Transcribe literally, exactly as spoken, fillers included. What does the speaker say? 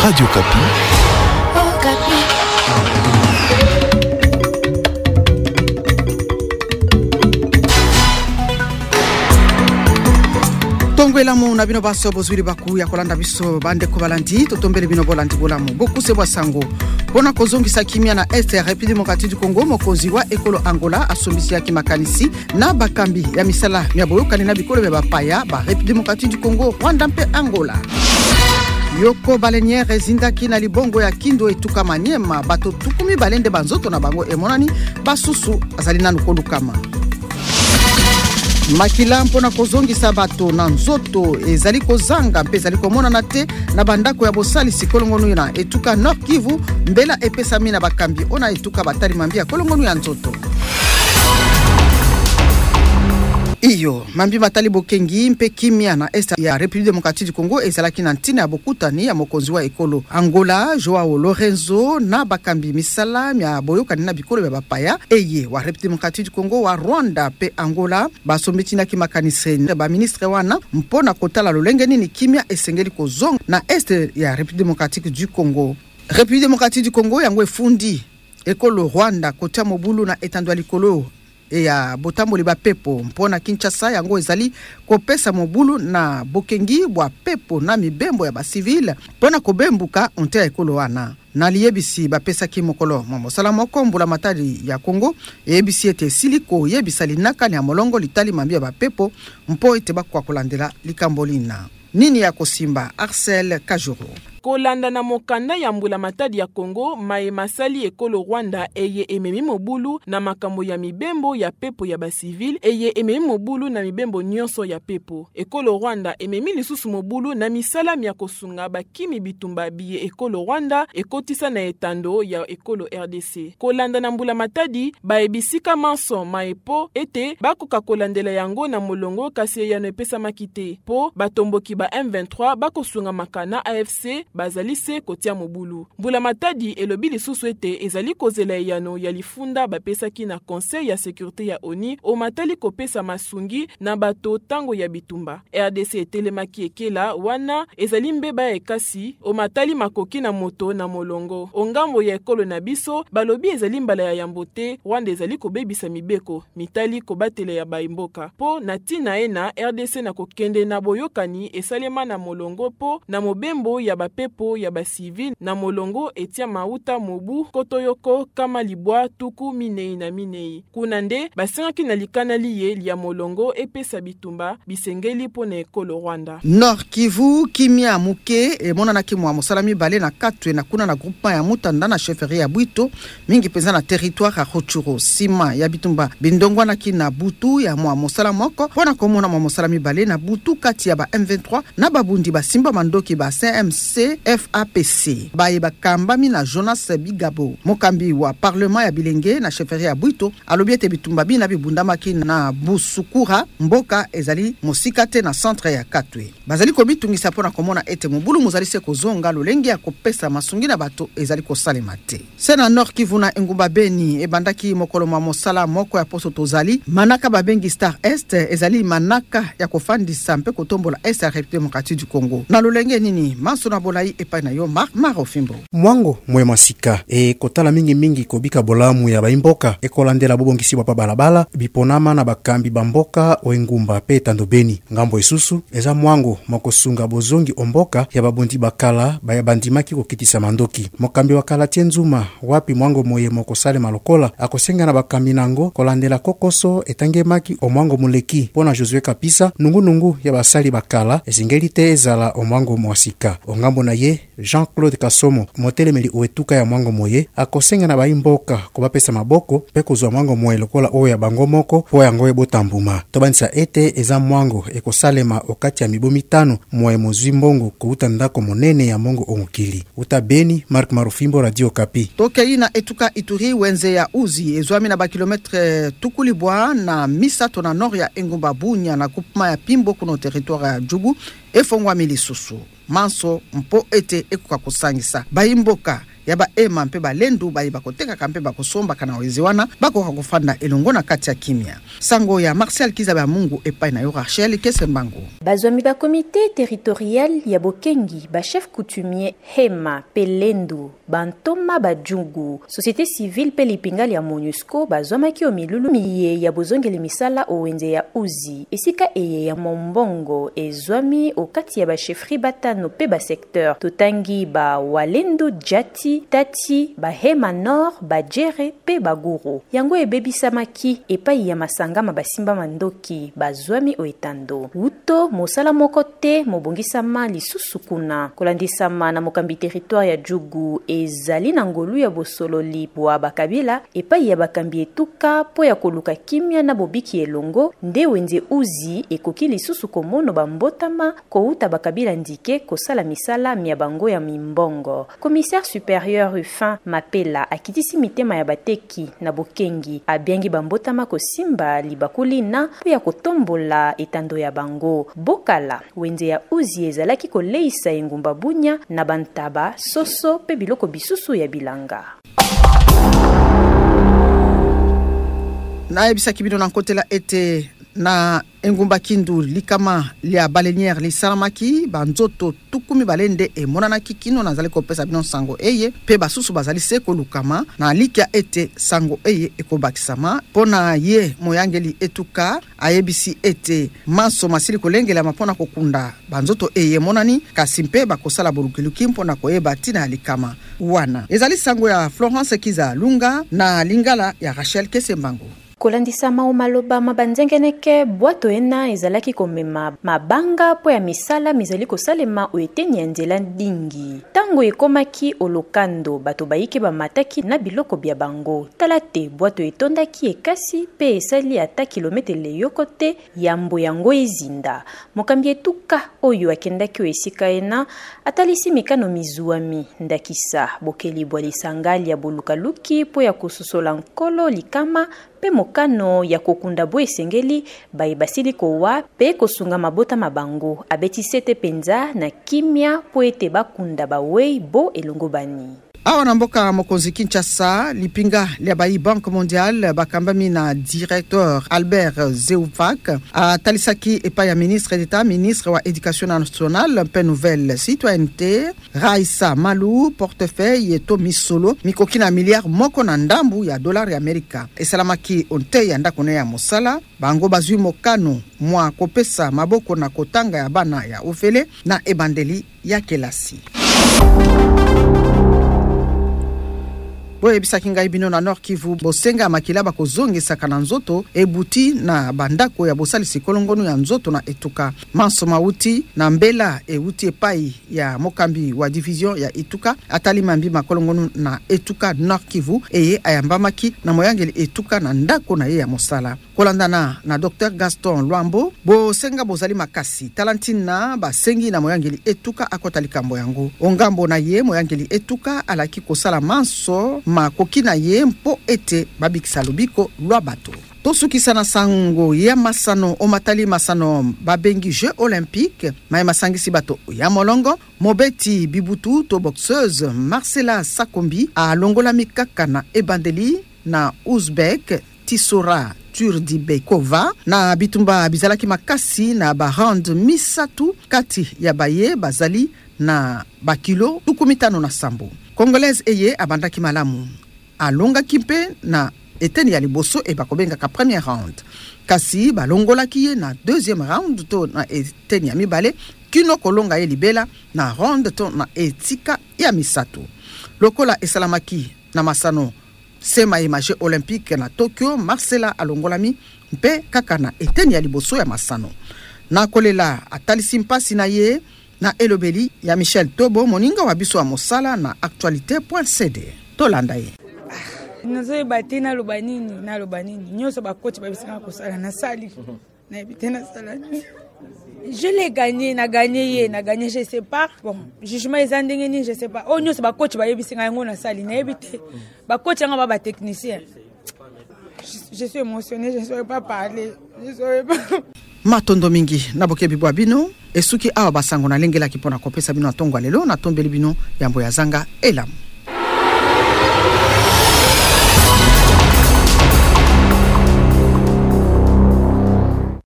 Radio Kapi. Oh, Kapi. Tongwelamu na bino baso bozwiri baku ya kolanda biso bande ko balandi totombele bino bolandi bolamu boku se bwasango pona kozongisa kimia na Est ya République démocratique du Congo mokonzi wa ekolo Angola asombisi ya kimakanisi na bakambi ya misala ya boyokani na bikolo be bapaya ba République démocratique du Congo Rwanda mpe Angola. Yoko baleniere zindaki na libongo ya Kindo etuka Maniema bato tukumi balende banzoto na bango emonani basusu azali nanu kolukama. Makila mpona kozongisa bato na nzoto ezali kozanga mpe ezali komona na te na bandako ya bosalisi kolongonu na etuka Nord Kivu mbela epesami na bakambi ona etuka batali mambia kolongonu ya nzoto. Iyo, mambi matali bokengi mpe kimia na Est ya République démocratique du Congo ezalaki na ntina ya bokutani ya mokonzi wa ekolo Angola Joao Lorenzo na bakambi misala ya boyokani na bikolo ya bapaya eye wa République démocratique du Congo wa Rwanda pe Angola basombeti na kimakanisi ba ministre wana mpona kotala lolenge nini kimia esengeli kozonga na Est ya République démocratique du Congo. République démocratique du Congo yango efundi ekolo Rwanda kota mobulu na etandwa likolo e ya botambo liba pepo mpona Kinshasa yango ezali kopesa mobulu na bokengi bwa pepo na mibembo ya ba civil mpona kobembuka onte ya ekolo wana na liyebisi bapesa ki mokolo mosala moko mbula matadi ya Congo yebisi ete siliko yebisa linaka ni amolongo litali mambia ba pepo mpo ete bakwa kolandela likambolina nini ya kosimba Arcel Kajoro. Kolanda na mokanda ya mbula matadi ya Congo mae masali ekolo Rwanda eye ememi mobulu na makambo ya mibembo ya pepo ya ba civil eye ememi mobulu na mibembo nyonso ya pepo. Ekolo Rwanda ememi lisusu mobulu na misala ya kosunga bakimi bitumba biye ekolo Rwanda ekotisa na etando ya ekolo R D C. Kolanda na mbula matadi baebisika manso maepo ete bakoka kolandela yango na molongo kasi ya no epesa makite po batomboki ba M vingt-trois bakosunga makana A F C bazalise kotia mobulu. Mbula matadi elobi lisusu ete ezali kozela yano ya lifunda bapesaki na Conseil ya Sécurité ya ONU o matali kopesa masungi na bato tango ya bitumba. R D C etelemaki ekela wana ezali mbeba ekasi o matali makoki na moto na molongo. Ongambo ya ekolo na biso balobi ezali mbala ya yambote Rwanda ezali kobebisa mibeko mitali kobatele ya baimboka. Po na tina ena R D C na kokende na boyokani esalema na molongo po na mobembo ya bape po ya ba civil na molongo etia mauta mobu kotoyoko kama libwa tuku minei na minei. Kuna nde basengaki na likana liye liya molongo epesa bitumba bisengeli po na ekolo Rwanda. Nord Kivu kimia muke e mona na kimwa mosalami bale na katwe na kuna na groupement ya mutanda na chefferie ya Bwito mingi peza na territoire ya Rutshuru sima ya bitumba bindongwa na kina butu ya mwa mosala moko pona komona mwa mosalami bale na butu kati ya ba M vingt-trois na babundi basimba mandoki ba C M C F A P C baye bakambami na Jonas Bigabo mokambi wa parlement ya bilenge na chefferie ya Bwito alobi ete bitumba bina bibundamaki na Busukura mboka ezali mosikate na centre ya Katwe bazali kobitungisa pona komona ete mobulu mozali se kozonga lolenge ya kopesa masungi na bato ezali kosalema te. Sena Nord Kivu na Engumba Beni ebandaki mokolo ma mosala moko ya poso tozali manaka babengi Star Est ezali manaka ya kofandisa mpe kotombola Est ya République démocratique du Congo na lolenge nini manso na bolai epai na yo Mark Marofimbo mwango mwe masika e kotala mingi mingi kobika bolamu ya baimboka ekolandela bobongisi bapa balabala biponama na bakambi bamboka o Engumba pe Tando Beni ngambo isusu eza mwango makosunga bozongi omboka ya babondi bakala baya bandimaki kokitisa mandoki mokambi wa kala Tienzuma wapi mwango moye mokosale malokola akosenga na bakambi nango kolandela kokoso etangemaki o mwango muleki pona Josué Kapisa nungu nungu ya basali bakala ezingeli te ezala o mwango mwasika o ngambo na ye Jean-Claude Kasomo motelemeli oetuka ya mwango moye akosenga na baimboka kobapesa maboko pe kozwa mwango moye lokola oyo ya bango moko po yango ebotambuma tobanisa ete eza mwango ekosalema okati ya mibo mitano moye mozwi mbongo kouta ndako monene ya mongo omukili uta Beni. Mark Marofimbo, Radio Kapi. Tokei na etuka Ituri wenze ya uzi ezwami na ba kilometre tukulibwa na misato na nord ya Engumba Bunya na groupement ya Pimbo kuno territoire ya Djubu efongwa milisusu manso mpo ete ekoka kosangisa baimboka ya ba ema mpe balendu bayeba kotekaka mpe bakosomba kana wezi wana bakoka kofanda elongo na kati ya kimia. Sango ya Martial Kizaba Mungu epai na yo Rachel Kesembango. Bazwami ba comité territorial ya Bokengi, ba chef coutumier Hema Pelendu, Bantoma Bajungu, société civile pe lipingali ya MONUSCO bazwamaki omilulu miye ya bozongeli misala owenze ya Uzi. Esika eye ya Mombongo ezwami okati ya ba chefri batano pe ba secteur totangi ba Walendu Jati, Tati, ba Hema Nord, ba Jere pe Baguru. Yango ebebisamaki epai ya masangama basimba mandoki bazwami oetando. Uto mosala mokote mobongisama lisusu kuna kolandisama na mokambi territoire ya Jugu ezali na ngolu ya bosololi bwa bakabila epai ya bakambi etuka po ya koluka kimia na bobiki elongo nde wenze Uzi ekoki lisusu komono bambotama kouta bakabila ndike kosala misala mia bango ya mimbongo. Commissaire supérieur Rufin Mapela akitisi mitema ya bateki na Bokengi abiangi bambotama kosimba libakuli na po ya kotombola etando ya bango. Bokala wenze ya Uzi ezalaki koleisa engumba bunya na bantaba soso pe biloko bisusu ya bilanga. Na ebisa kibino na nkotela ete na engumba kindu likama lia balenière lisalamaki banzoto tukumi balende e monanaki kino nazali kopesa bino sango eye pe basusu bazali seko lukama na likia ete sango eye ekobakisama pona ye moyangeli etuka ayebisi ete maso masili kolengela mapona kokunda banzoto eye monani kasimpe bakosala bolukiluki mpona koyeba tina likama wana ezali sango ya Florence Kiza Lunga na lingala ya Rachel Kesembango. Kolandisa maumaloba mabanzengeneke bwato ena ezalaki komema mabanga po ya misala mizali kosalema oeteni ya nzela dingi. Tango ekomaki olokando bato baike bamataki na biloko bya bango. Talate bwato etondaki ekasi pe esali ata kilometele yokote yambo yango ezinda. Mokambi etuka oyo akendaki oesika ena atalisi mikano mizuami ndakisa bokeli bwa lisangali ya bolukaluki po ya kususola nkolo likama pe mokano ya kokunda bo esengeli bai basili kowa pe kosunga mabota mabango abeti sete penza na kimia po ete bakunda bawei bo elongo bani. Awa na mboka mokonzi Kinshasa lipinga lia bai Banque Mondiale bakambami na directeur Albert Zeufak a talisaki epa ya ministre d'État ministre wa éducation nationale pe nouvelle citoyenneté Raissa Malou portefeuille to misolo mikokina milliard moko na ndambu ya dollar ya Amerika esalamaki onte ya ndako ya mosala bango bazui mokano mwa kopesa maboko na kotanga ya bana ya ofele na ebandeli ya kelasi. Boye bisaki ngai bino na Nord Kivu bosenga makila bakozongisa kana nzoto ebuti na bandako ya bosali sikolongono ya nzoto na etuka manso mauti na mbela euti epai ya mokambi wa division ya etuka atali mambi makolongono na etuka Nord Kivu eye ayambamaki na moyangeli etuka na ndako na ye ya mosala kolandana na Docteur Gaston Luambo bosenga bozali makasi talantina basengi na moyangeli etuka akota likambo yango ongambo na ye moyangeli etuka alaki kosala manso ma kokina ye mpo ete babikisa lobiko lwa bato. Tosukisa na sango ya masano omatali masano babengi Jeux Olympiques ma masangisi bato ya molongo mobeti bibutu to boxeuse Marcela Sakombi a longola mikaka na ebandeli na Uzbek Tisora Turdibekova na bitumba bizalaki makasi na barand misatu kati ya baye bazali na bakilo tukumitano na sambo. Congolaise eye abandaki malamu alonga kimpe na eteni ya liboso e bakobenga ka premier round kasi balongola kiye na deuxième round to na eteni ya mibale kino kolonga ye libela na round to na etika ya misato lokola esalamaki na masano sema ya Jeux Olympiques na Tokyo Marcela alongolami mpe kaka na eteni ya liboso ya masano na kolela atalisi mpasi na ye na elobeli ya Michel Tobo moninga wa biso wa mosala na actualité point c d tolanda ye nazo batina lobanini na lobanini nyoso ba coach ba bisanga kosala na sali na bitena sala je l'ai gagné na gagné na gagné je sais pas bon jugement ezandengeni je sais pas oh nyoso ba coach ba yebisanga ngo na sali na ebite ba coach nga ba ba technicien je suis émotionné je ne saurais pas parler je saurais pas matondo mingi na bokebi bwa bino esuki awa basango na lengela kipona kopesa bino atongwa lelo na tombeli bino yambo ya zanga elamu.